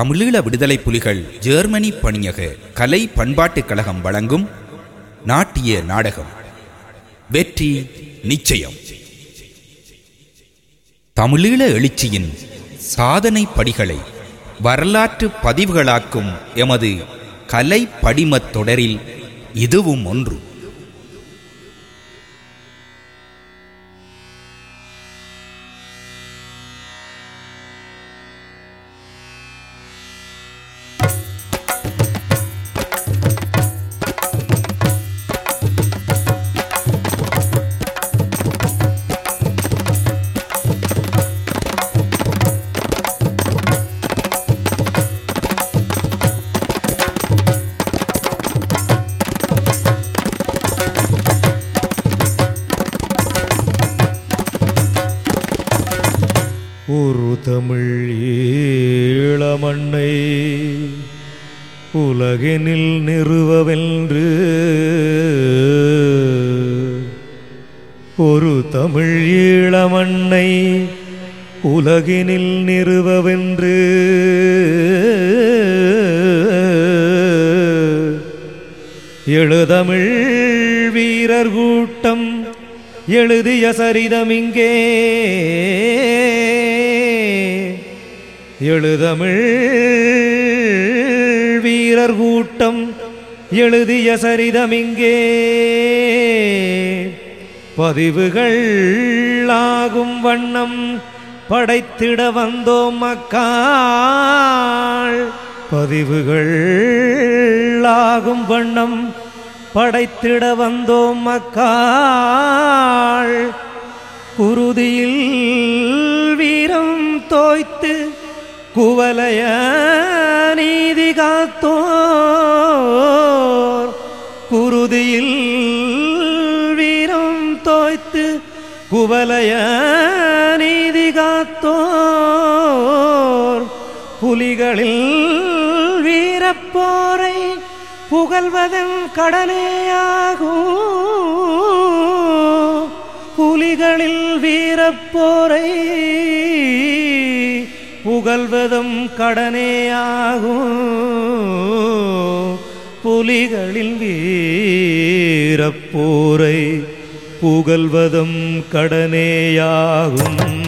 தமிழீழ விடுதலை புலிகள் ஜெர்மனி பணியக கலை பண்பாட்டுக் கழகம் வழங்கும் நாட்டிய நாடகம் வெற்றி நிச்சயம். தமிழீழ எழுச்சியின் சாதனை படிகளை வரலாற்று பதிவுகளாக்கும் எமது கலை படிமத் தொடரில் இதுவும் ஒன்று. ஒரு தமிழ் ஈழமண்ணை உலகினில் நிறுவவென்று, ஒரு தமிழ் ஈழமண்ணை உலகினில் நிறுவவென்று எழுதமிழ் வீரர் கூட்டம் எழுதிய சரிதமிங்கே. எழுதமிழ் வீரர் கூட்டம் எழுதிய சரிதமிங்கே. பதிவுகள் ஆகும் வண்ணம் படைத்திட வந்தோம் மக்காள். பதிவுகள் ஆகும் வண்ணம் படைத்திட வந்தோம் மக்காள். குருதியில் வீரம் தோய்த்து குவலய நீதி காத்தோர். குருதியில் வீரம் தோய்த்து குவலய நீதி காத்தோர். புலிகளில் வீரப்போரை புகழ்வதன் கடனேயாகும். புலிகளில் வீரப்போரை புகழ்வதும் கடனேயாகும். புலிகளில் வீரப்போரை புகழ்வதும் கடனேயாகும்.